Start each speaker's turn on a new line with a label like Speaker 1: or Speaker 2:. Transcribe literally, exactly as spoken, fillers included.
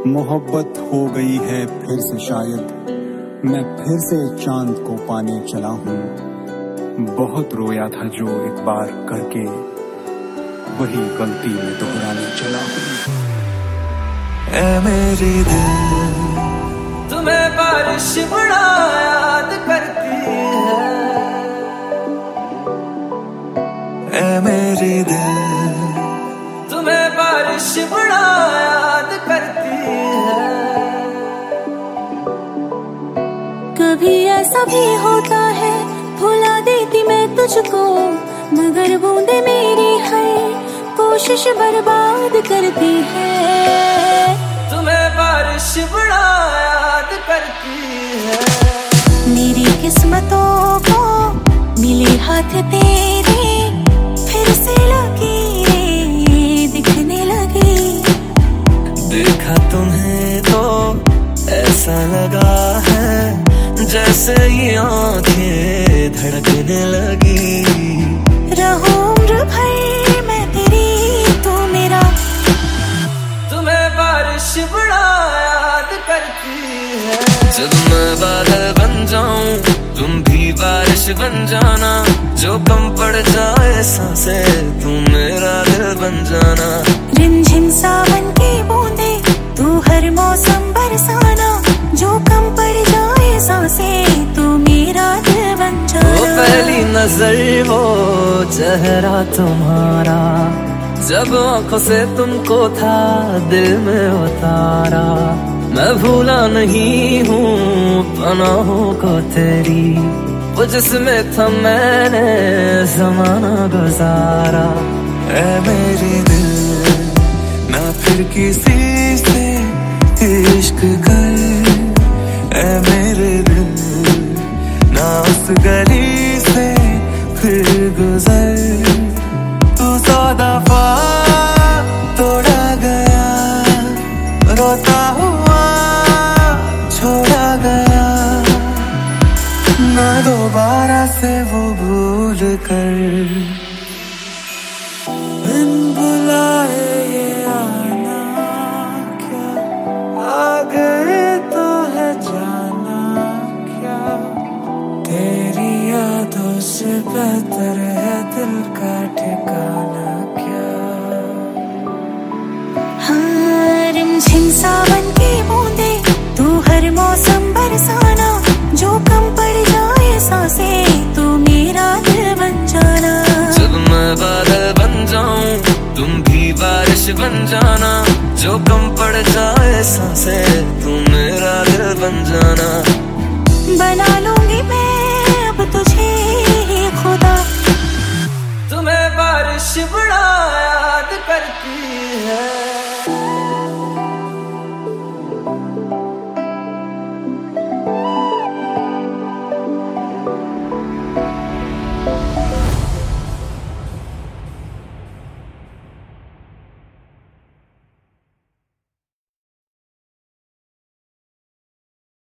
Speaker 1: मोहब्बत हो गई है फिर से शायद, मैं फिर से चांद को पाने चला हूँ। बहुत रोया था जो एक बार करके, वही गलती में दोहराने चला हूँ।
Speaker 2: ऐ मेरी दिल तुम्हें बारिश बड़ा याद करती है। ऐ मेरी दिल तुम्हें बारिश बड़ा याद करती है।
Speaker 3: कभी ऐसा भी होता है भुला देती मैं तुझको, मगर बूंदे मेरी है कोशिश बर्बाद करती है।
Speaker 2: तुम्हें बारिश बड़ा याद करती है।
Speaker 3: मेरी किस्मतों को मिले हाथ तेरे, फिर से लकीरें दिखने लगी।
Speaker 2: देखा तुम्हें तो ऐसा लगा है जैसे ये आंखें धड़कने लगी।
Speaker 3: रहूं उम्र भर मैं तेरी तू मेरा।
Speaker 2: तुम्हें बारिश बड़ा याद करती है। जब मैं बादल बन जाऊं तुम भी बारिश बन जाना, जो कम पड़ जाए सांसें तू मेरा दिल बन जाना।
Speaker 3: रिमझिम सावन की बूंदे तू हर मौसम बरसाना, जो कम पड़ जाए सांसें तू मेरा दिल बन जाना।
Speaker 2: वो पहली नजर वो चेहरा तुम्हारा, जब आंखों से तुमको था दिल में उतारा। मैं भूला नहीं हूँ पनाहों को तेरी, वो जिसमें था मैंने ज़माना गुजारा। ऐ मेरी दिल ना फिर किसी से इश्क कर, ऐ मेरे दिल ना उस गली से फिर गुजर। तू सौ दफा तोड़ा गया, रोता हुआ छोड़ा गया, ना दोबारा से वो भूल कर। बिन बुलाए ये आना क्या, आ गए तो है जाना क्या। तेरी यादों से बेहतर है दिल का ठिकाना क्या।
Speaker 3: हाँ, रिमझिम सावन की बूंदे तू हर मौसम बरसाना, जो कम पड़ जाए सांसें तू मेरा दिल बन जाना।
Speaker 2: जब मैं बादल बन जाऊं तुम भी बारिश बन जाना, जो कम पड़ जाए